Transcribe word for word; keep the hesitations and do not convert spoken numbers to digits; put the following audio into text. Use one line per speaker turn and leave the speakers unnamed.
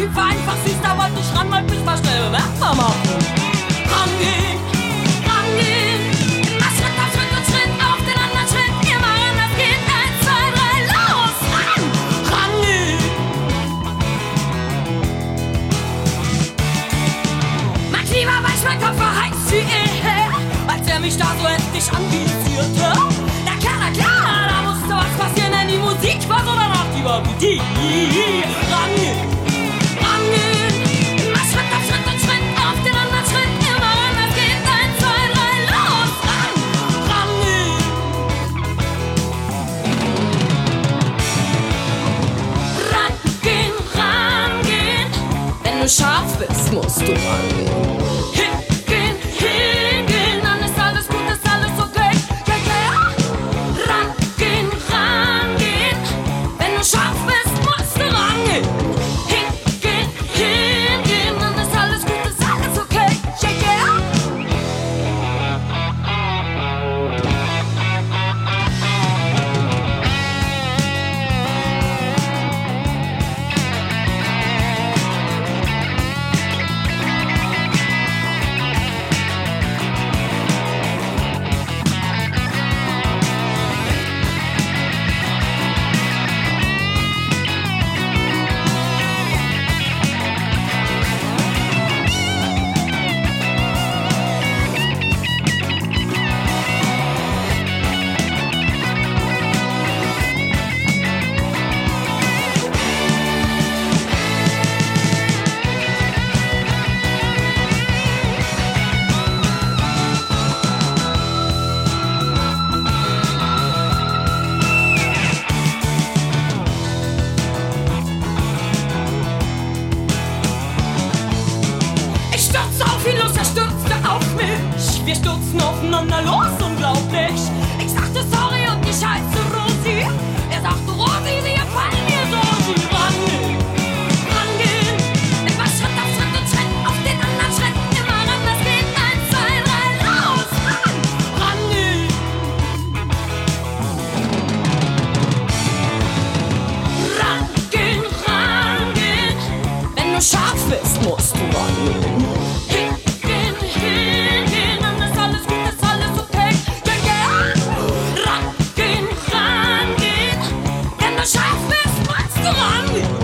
Typ war einfach süß, da wollte ich ran, wollte mich mal schnell bemerkbar machen. Rangehen, rangehen, immer Schritt auf Schritt und Schritt auf den anderen Schritt, immer ran, das geht, eins, zwei, drei, los, ran, rangehen. Mein Klima weich, mein Kopf war heiß wie er, als er mich da so endlich anvisierte. Na klar, na klar, da musste was passieren, denn die Musik war so danach, die war wie die. Rangehen, rangehen, immer Schritt auf Schritt und Schritt auf den anderen Schritt, immer ran, das geht, eins, zwei, drei, los, ran, rangehen. Rangehen, rangehen, wenn du scharf bist, musst du rangehen. Hingehen, hingehen, dann ist alles gut, ist alles okay, ja, ja. Rangehen, rangehen, wenn du scharf bist, musst du rangehen. Hingehen, hingehen, dann ist alles gut, ist alles okay, ja, ja. Ich stürzte auf ihn los, er stürzte auf mich. Wir stürzten aufeinander los, unglaublich. Ich sagte sorry und ich heiße Rosi. Er sagte Rosi, sie gefallen mir so. Sie rangehen, rangehen, immer Schritt auf Schritt und Schritt auf den anderen Schritt. Immer ran, das geht, eins, zwei, drei, los, ran, rangehen. Rangehen, rangehen, wenn du scharf bist, musst du rangehen. Hingehen, hingehen, dann ist alles gut, ist alles okay, ja, ja. Rangehen, rangehen, wenn du scharf bist, musst du rangehen.